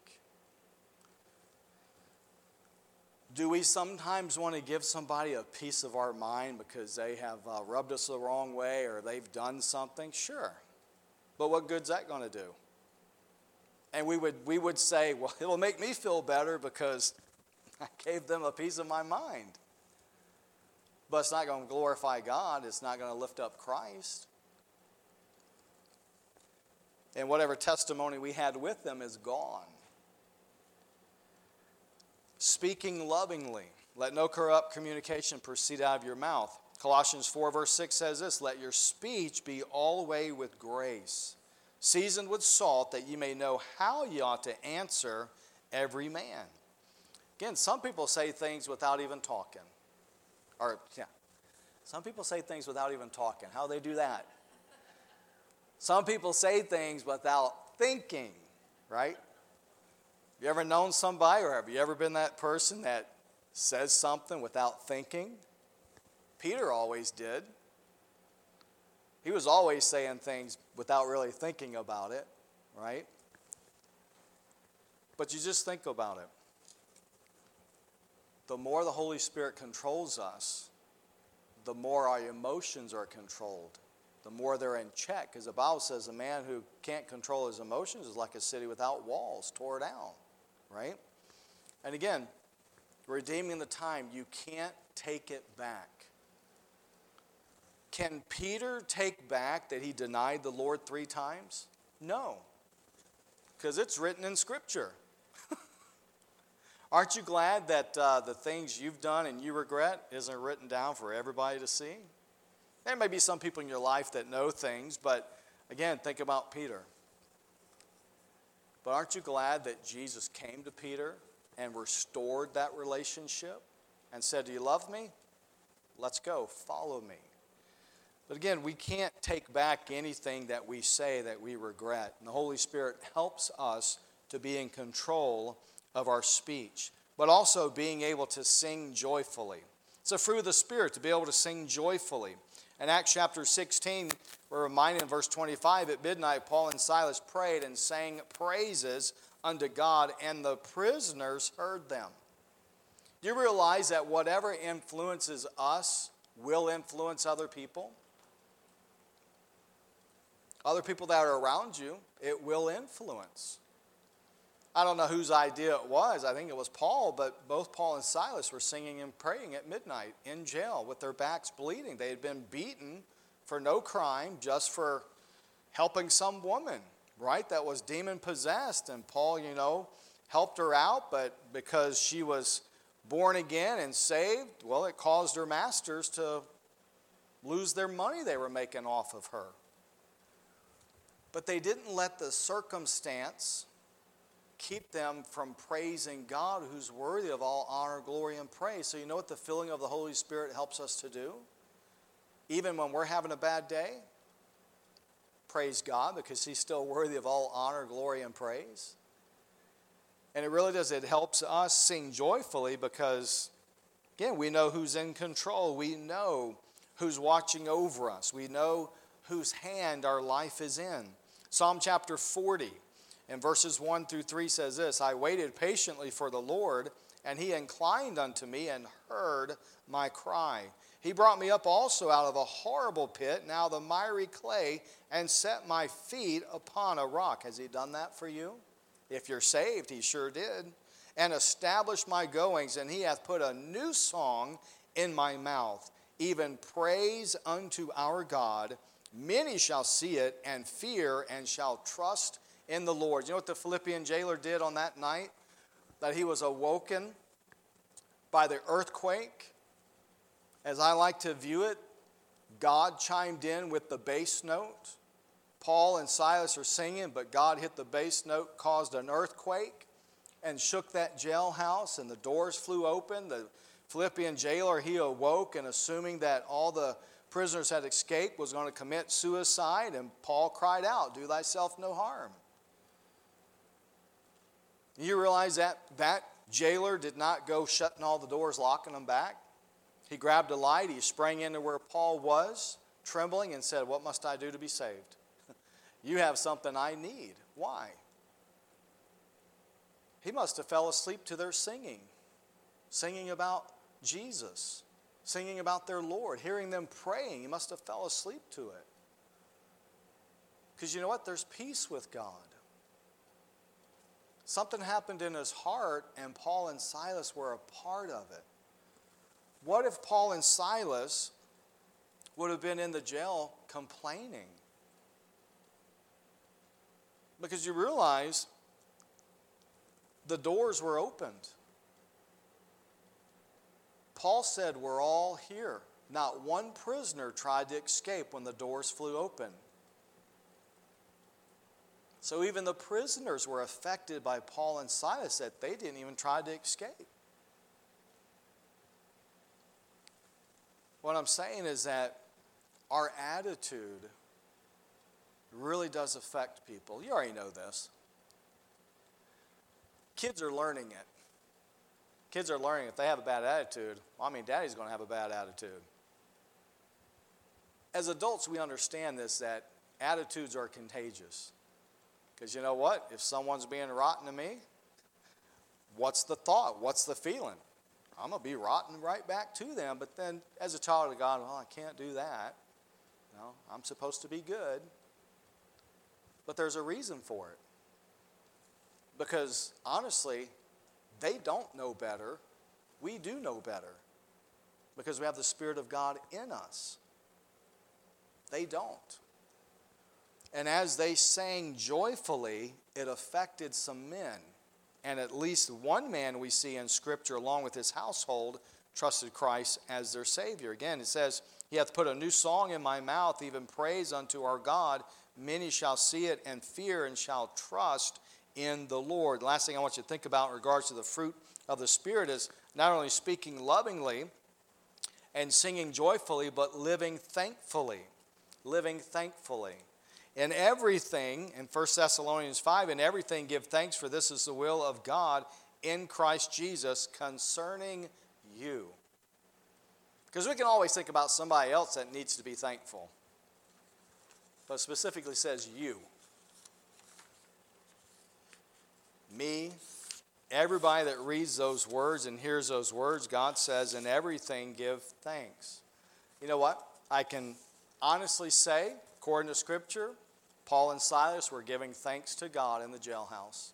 [SPEAKER 2] Do we sometimes want to give somebody a piece of our mind because they have uh, rubbed us the wrong way or they've done something? Sure. But what good's that going to do? And we would, we would say, well, it'll make me feel better because I gave them a piece of my mind. But it's not going to glorify God. It's not going to lift up Christ. And whatever testimony we had with them is gone. Speaking lovingly. Let no corrupt communication proceed out of your mouth. Colossians four, verse six says this, let your speech be always with grace, seasoned with salt, that ye may know how ye ought to answer every man. Again, some people say things without even talking. Or, yeah, some people say things without even talking. How do they do that? Some people say things without thinking, right? Have you ever known somebody, or have you ever been that person that says something without thinking? Peter always did. He was always saying things without really thinking about it, right? But you just think about it. The more the Holy Spirit controls us, the more our emotions are controlled. The more they're in check. Because the Bible says a man who can't control his emotions is like a city without walls, tore down. Right? And again, redeeming the time, you can't take it back. Can Peter take back that he denied the Lord three times? No. Because it's written in Scripture. Aren't you glad that uh, the things you've done and you regret isn't written down for everybody to see? There may be some people in your life that know things, but again, think about Peter. But aren't you glad that Jesus came to Peter and restored that relationship and said, do you love me? Let's go, follow me. But again, we can't take back anything that we say that we regret. And the Holy Spirit helps us to be in control of our speech, but also being able to sing joyfully. It's a fruit of the Spirit to be able to sing joyfully. In Acts chapter sixteen, we're reminded in verse twenty-five, at midnight, Paul and Silas prayed and sang praises unto God, and the prisoners heard them. Do you realize that whatever influences us will influence other people? Other people that are around you, it will influence. I don't know whose idea it was. I think it was Paul, but both Paul and Silas were singing and praying at midnight in jail with their backs bleeding. They had been beaten for no crime, just for helping some woman, right, that was demon-possessed. And Paul, you know, helped her out, but because she was born again and saved, well, it caused her masters to lose their money they were making off of her. But they didn't let the circumstance keep them from praising God, who's worthy of all honor, glory, and praise. So you know what the filling of the Holy Spirit helps us to do? Even when we're having a bad day, praise God, because he's still worthy of all honor, glory, and praise. And it really does. It helps us sing joyfully because, again, we know who's in control. We know who's watching over us. We know whose hand our life is in. Psalm chapter forty. And verses one through three says this, I waited patiently for the Lord, and he inclined unto me and heard my cry. He brought me up also out of a horrible pit, now the miry clay, and set my feet upon a rock. Has he done that for you? If you're saved, he sure did. And established my goings, and he hath put a new song in my mouth, even praise unto our God. Many shall see it and fear and shall trust in the Lord. You know what the Philippian jailer did on that night? That he was awoken by the earthquake. As I like to view it, God chimed in with the bass note. Paul and Silas are singing, but God hit the bass note, caused an earthquake, and shook that jailhouse, and the doors flew open. The Philippian jailer, he awoke, and assuming that all the prisoners had escaped, was going to commit suicide, and Paul cried out, do thyself no harm. You realize that that jailer did not go shutting all the doors, locking them back. He grabbed a light, he sprang into where Paul was, trembling, and said, what must I do to be saved? You have something I need. Why? He must have fell asleep to their singing, singing about Jesus, singing about their Lord, hearing them praying. He must have fell asleep to it. Because you know what? There's peace with God. Something happened in his heart, and Paul and Silas were a part of it. What if Paul and Silas would have been in the jail complaining? Because you realize the doors were opened. Paul said, we're all here. Not one prisoner tried to escape when the doors flew open. So even the prisoners were affected by Paul and Silas, that they didn't even try to escape. What I'm saying is that our attitude really does affect people. You already know this. Kids are learning it. Kids are learning if they have a bad attitude, well, I mean, daddy's going to have a bad attitude. As adults, we understand this, that attitudes are contagious. Because you know what? If someone's being rotten to me, what's the thought? What's the feeling? I'm going to be rotten right back to them. But then as a child of God, well, I can't do that. No, I'm supposed to be good. But there's a reason for it. Because honestly, they don't know better. We do know better. Because we have the Spirit of God in us. They don't. And as they sang joyfully, it affected some men. And at least one man we see in Scripture, along with his household, trusted Christ as their Savior. Again, it says, he hath put a new song in my mouth, even praise unto our God. Many shall see it and fear and shall trust in the Lord. The last thing I want you to think about in regards to the fruit of the Spirit is not only speaking lovingly and singing joyfully, but living thankfully. living thankfully. In everything, in First Thessalonians five, in everything give thanks, for this is the will of God in Christ Jesus concerning you. Because we can always think about somebody else that needs to be thankful. But it specifically says you. Me, everybody that reads those words and hears those words, God says, in everything give thanks. You know what? I can honestly say, according to Scripture, Paul and Silas were giving thanks to God in the jailhouse.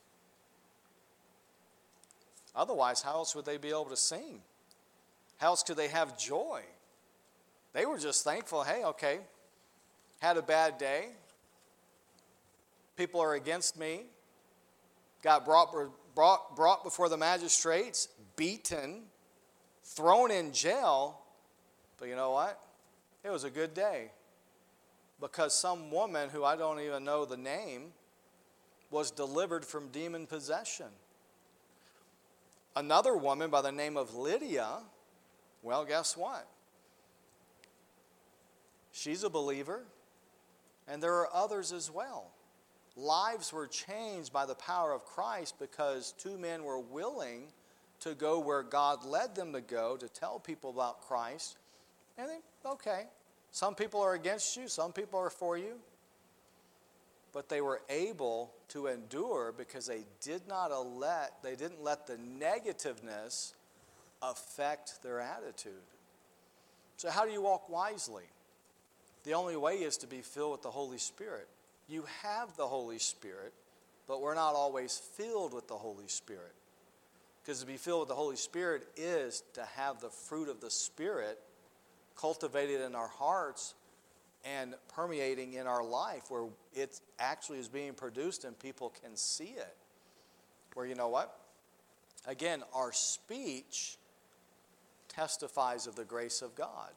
[SPEAKER 2] Otherwise, how else would they be able to sing? How else could they have joy? They were just thankful, hey, okay, had a bad day. People are against me. Got brought, brought, brought before the magistrates, beaten, thrown in jail. But you know what? It was a good day. Because some woman, who I don't even know the name, was delivered from demon possession. Another woman by the name of Lydia, well, guess what? She's a believer, and there are others as well. Lives were changed by the power of Christ because two men were willing to go where God led them to go to tell people about Christ. And then, okay, some people are against you, some people are for you. But they were able to endure because they did not let, they didn't let the negativeness affect their attitude. So how do you walk wisely? The only way is to be filled with the Holy Spirit. You have the Holy Spirit, but we're not always filled with the Holy Spirit. Because to be filled with the Holy Spirit is to have the fruit of the Spirit cultivated in our hearts and permeating in our life, where it actually is being produced and people can see it. Where, you know what? Again, our speech testifies of the grace of God.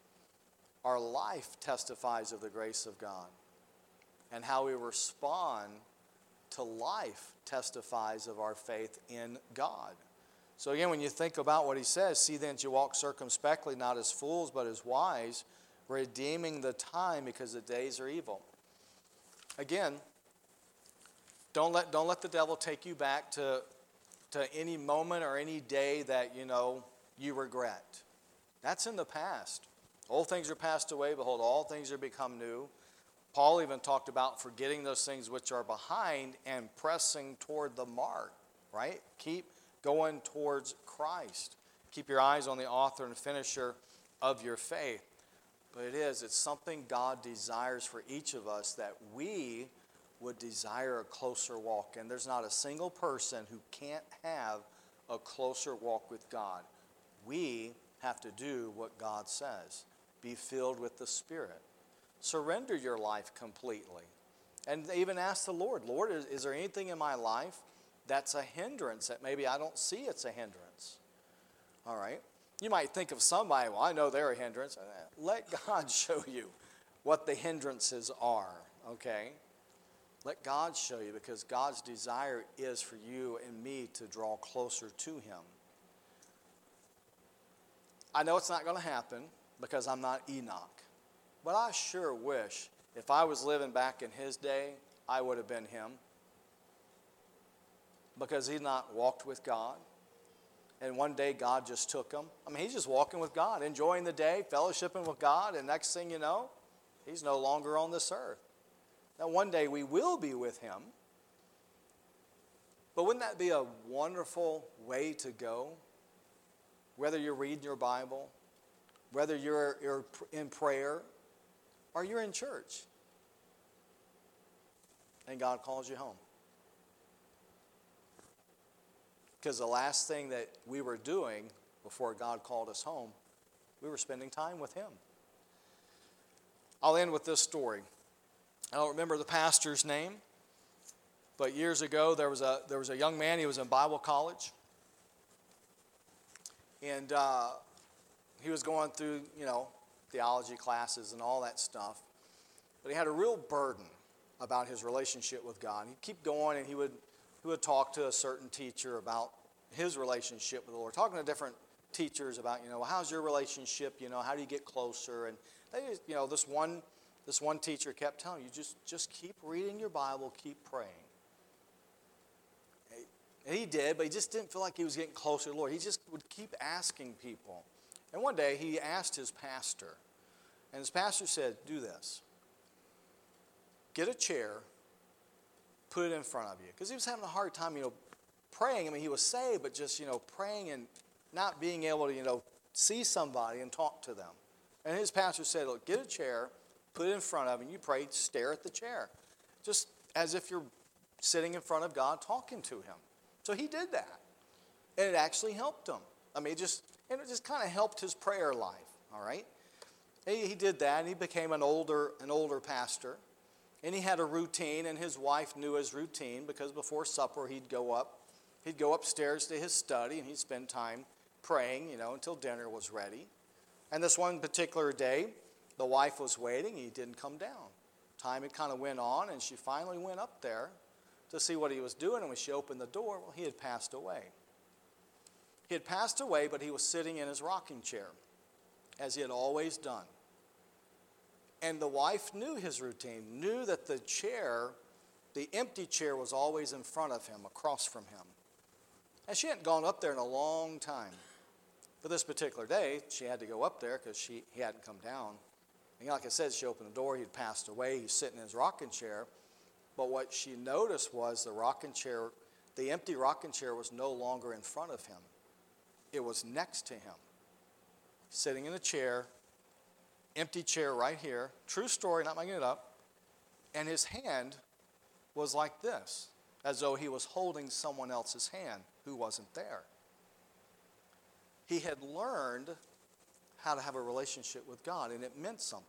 [SPEAKER 2] Our life testifies of the grace of God. And how we respond to life testifies of our faith in God. So again, when you think about what he says, see then that you walk circumspectly, not as fools, but as wise, redeeming the time because the days are evil. Again, don't let, don't let the devil take you back to, to any moment or any day that, you know, you regret. That's in the past. Old things are passed away. Behold, all things are become new. Paul even talked about forgetting those things which are behind and pressing toward the mark, right? Keep going towards Christ. Keep your eyes on the author and finisher of your faith. But it is, it's something God desires for each of us, that we would desire a closer walk. And there's not a single person who can't have a closer walk with God. We have to do what God says. Be filled with the Spirit. Surrender your life completely. And even ask the Lord, Lord, is, is there anything in my life that's a hindrance, that maybe I don't see it's a hindrance? All right. You might think of somebody, well, I know they're a hindrance. Let God show you what the hindrances are, okay? Let God show you, because God's desire is for you and me to draw closer to Him. I know it's not going to happen because I'm not Enoch. But I sure wish if I was living back in his day, I would have been him. Because he not walked with God. And one day God just took him. I mean, he's just walking with God, enjoying the day, fellowshipping with God. And next thing you know, he's no longer on this earth. Now one day we will be with him. But wouldn't that be a wonderful way to go? Whether you're reading your Bible, whether you're, you're in prayer, or you're in church, and God calls you home. Because the last thing that we were doing before God called us home, we were spending time with Him. I'll end with this story. I don't remember the pastor's name, but years ago there was a there was a young man. He was in Bible college, and uh, he was going through, you know, theology classes and all that stuff. But he had a real burden about his relationship with God. He'd keep going, and he would he would talk to a certain teacher about his relationship with the Lord, talking to different teachers about, you know, well, how's your relationship? You know, how do you get closer? And they, you know, this one this one teacher kept telling you, just, just keep reading your Bible, keep praying. And he did, but he just didn't feel like he was getting closer to the Lord. He just would keep asking people. And one day he asked his pastor, and his pastor said, do this. Get a chair, put it in front of you. Because he was having a hard time, you know, praying. I mean, he was saved, but just, you know, praying and not being able to, you know, see somebody and talk to them. And his pastor said, look, get a chair, put it in front of you, and you pray, stare at the chair. Just as if you're sitting in front of God talking to him. So he did that. And it actually helped him. I mean, it just, and it just kind of helped his prayer life, all right? He, he did that, and he became an older, an older pastor. And he had a routine, and his wife knew his routine because before supper he'd go up, he'd go upstairs to his study, and he'd spend time praying, you know, until dinner was ready. And this one particular day, the wife was waiting, he didn't come down. Time had kind of went on, and she finally went up there to see what he was doing, and when she opened the door, well, he had passed away. He had passed away, but he was sitting in his rocking chair, as he had always done. And the wife knew his routine, knew that the chair, the empty chair, was always in front of him, across from him. And she hadn't gone up there in a long time. But this particular day, she had to go up there because she he hadn't come down. And like I said, she opened the door, he'd passed away, he's sitting in his rocking chair. But what she noticed was the rocking chair, the empty rocking chair was no longer in front of him. It was next to him. Sitting in a chair, empty chair right here. True story, not making it up. And his hand was like this, as though he was holding someone else's hand who wasn't there. He had learned how to have a relationship with God, and it meant something.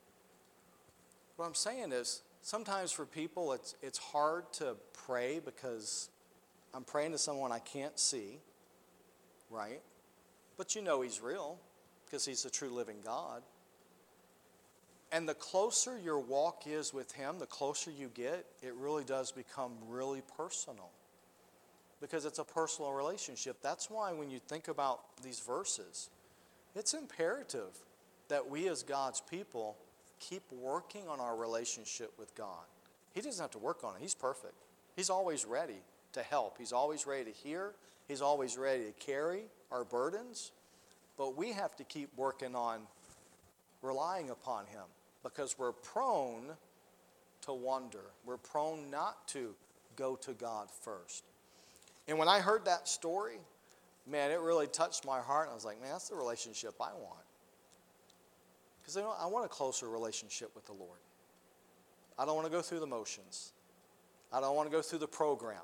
[SPEAKER 2] What I'm saying is, sometimes for people, it's, it's hard to pray because I'm praying to someone I can't see, right? But you know he's real because he's the true living God. And the closer your walk is with him, the closer you get, it really does become really personal because it's a personal relationship. That's why when you think about these verses, it's imperative that we as God's people keep working on our relationship with God. He doesn't have to work on it. He's perfect. He's always ready to help. He's always ready to hear. He's always ready to carry our burdens. But we have to keep working on relying upon him because we're prone to wonder. We're prone not to go to God first. And when I heard that story, man, it really touched my heart. And I was like, man, that's the relationship I want. Because you know, I want a closer relationship with the Lord. I don't want to go through the motions. I don't want to go through the program.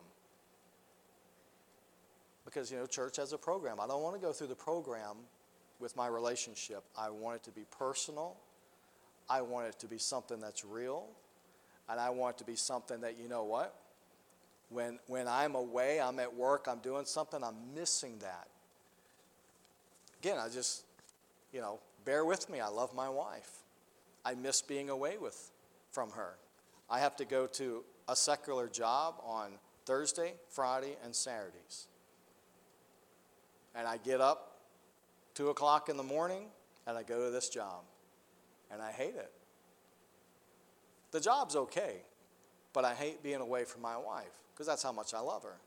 [SPEAKER 2] Because, you know, church has a program. I don't want to go through the program with my relationship. I want it to be personal. I want it to be something that's real. And I want it to be something that, you know what? When, when I'm away, I'm at work, I'm doing something, I'm missing that. Again, I just, you know, bear with me. I love my wife. I miss being away with from her. I have to go to a secular job on Thursday, Friday, and Saturdays. And I get up two o'clock in the morning, and I go to this job. And I hate it. The job's okay, but I hate being away from my wife because that's how much I love her.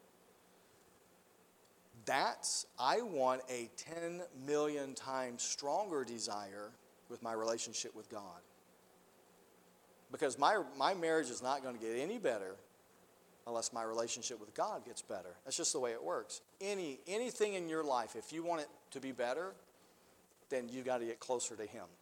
[SPEAKER 2] That's, I want a ten million times stronger desire with my relationship with God. Because my, my marriage is not going to get any better unless my relationship with God gets better. That's just the way it works. Any, anything in your life, if you want it to be better, then you've got to get closer to him.